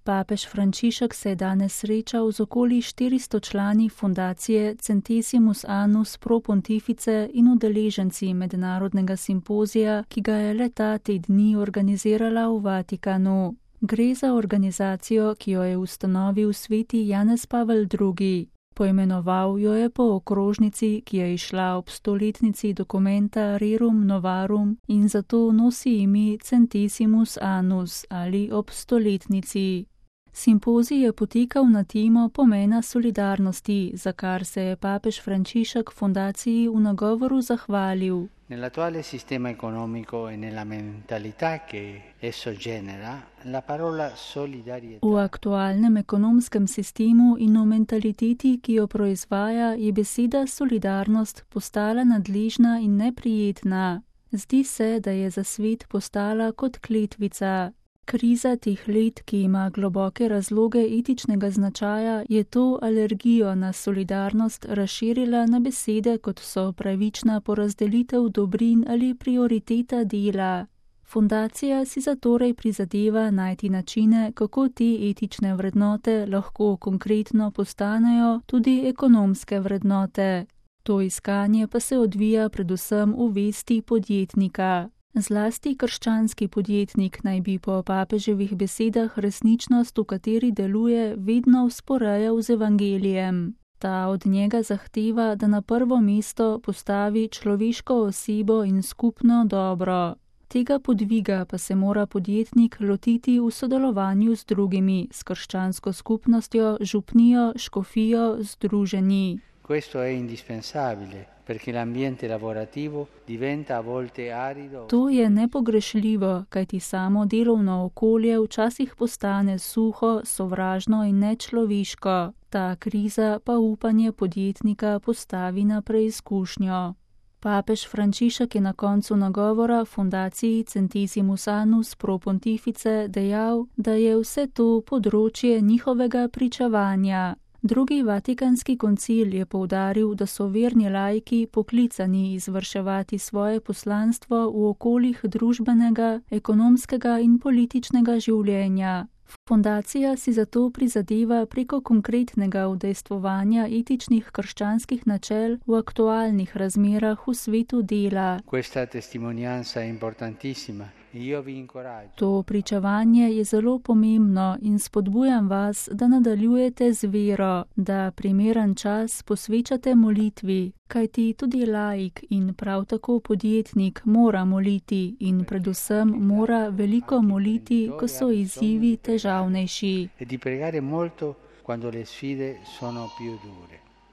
Papež Frančišek se je danes srečal z okoli 400 člani fundacije Centesimus Annus Pro Pontifice in udeleženci mednarodnega simpozija, ki ga je le-ta te dni organizirala v Vatikanu. Gre za organizacijo, ki jo je ustanovil sveti Janez Pavel II. Poimenoval jo je po okrožnici, ki je izšla ob 100-letnici dokumenta Rerum Novarum in zato nosi ime Centesimus Annus ali ob 100-letnici. Simpozij je potekal na temo pomena solidarnosti, za kar se je papež Frančišek fundaciji v nagovoru zahvalil. Nell'attuale sistema economico e nella mentalità che esso genera, la parola solidarietà. V aktualnem ekonomskem sistemu in v mentaliteti, ki jo proizvaja, je beseda solidarnost postala nadležna in neprijetna. Zdi se, da je za svet postala kot kletvica. Kriza teh let, ki ima globoke razloge etičnega značaja, je to alergijo na solidarnost razširila na besede, kot so pravična porazdelitev dobrin ali prioriteta dela. Fundacija si zatorej prizadeva najti načine, kako te etične vrednote lahko konkretno postanejo tudi ekonomske vrednote. To iskanje pa se odvija predvsem v vesti podjetnika. Zlasti krščanski podjetnik naj bi po papeževih besedah resničnost, v kateri deluje, vedno vzporejal z evangelijem. Ta od njega zahteva, da na prvo mesto postavi človeško osebo in skupno dobro. Tega podviga pa se mora podjetnik lotiti v sodelovanju z drugimi, s krščansko skupnostjo, župnijo, škofijo, združenji. Questo è indispensabile, perché l'ambiente lavorativo diventa a volte arido. To je nepogrešljivo, kajti samo delovno okolje včasih postane suho, sovražno in nečloveško. Ta kriza pa upanje podjetnika postavi na preizkušnjo. Papež Frančišek je na koncu nagovora fundaciji Centesimus Annus Pro Pontifice dejal, da je vse to področje njihovega pričevanja. Drugi vatikanski koncil je poudaril, da so verni laiki poklicani izvrševati svoje poslanstvo v okoljih družbenega, ekonomskega in političnega življenja. Fundacija si zato prizadeva preko konkretnega udejstvovanja etičnih krščanskih načel v aktualnih razmerah v svetu dela. Questa testimonianza è importantissima. To pričevanje je zelo pomembno in spodbujam vas, da nadaljujete z vero, da primeren čas posvečate molitvi, kajti tudi laik in prav tako podjetnik mora moliti in predvsem mora veliko moliti, ko so izzivi težavnejši. E di pregare molto quando le sfide sono più dure.